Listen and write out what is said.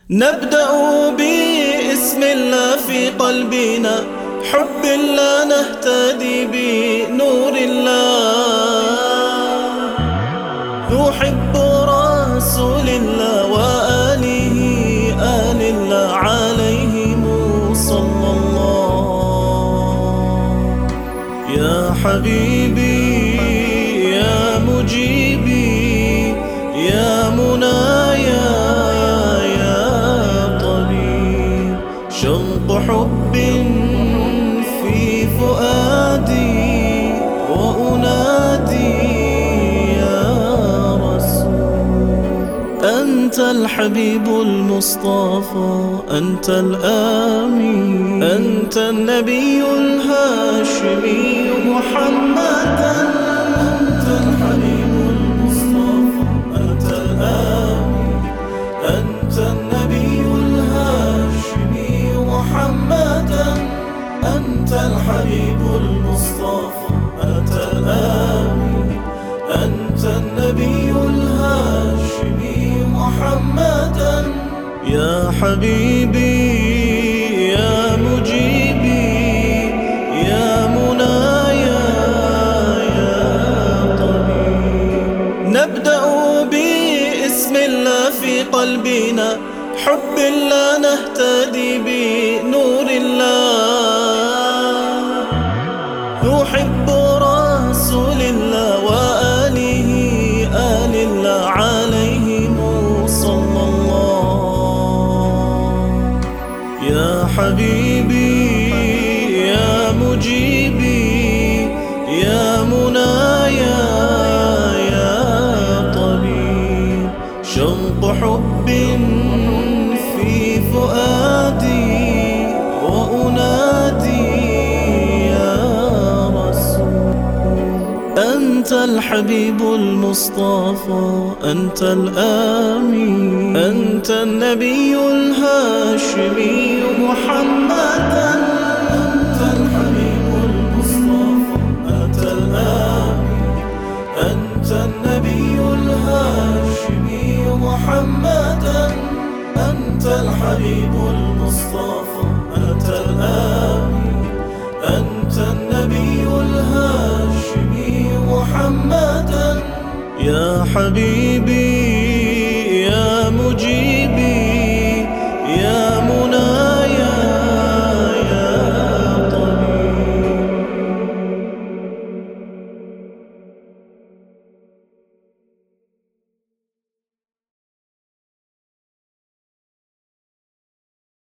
نبدأ باسم الله في قلبنا، حب الله نهتدي بنور الله، نحب رسول الله وآله آل الله عليهم صلى الله. يا حبيبي يا مجيبي يا منايا شوق حب في فؤادي وأنادي يا رسول. أنت الحبيب المصطفى، أنت الآمين، أنت النبي الهاشمي محمدا. أنت الحبيب المصطفى، أنت الآمين، أنت النبي الهاشمي محمدا. أنت الحبيب المصطفى، أنت الآمين، أنت النبي الهاشمي محمدا. يا حبيبي يا مجيبي يا منايا يا طبيب. نبدأ باسم الله في قلبنا، حب الله نهتدي بنور الله، نحب رسول الله وآله آل الله عليهم صلى الله. يا حبيبي يا مجيبي يا منايا يا طبيب. شوق حب في فؤادي وأنادي يا رسول. أنت الحبيب المصطفى، أنت الآمين، أنت النبي الهاشمي محمدا. أنت الحبيب المصطفى، أنت الآمين، أنت النبي الهاشمي محمدا. أنت الحبيب المصطفى، أنت الآمين، أنت النبي الهاشمي محمدا. يا حبيبي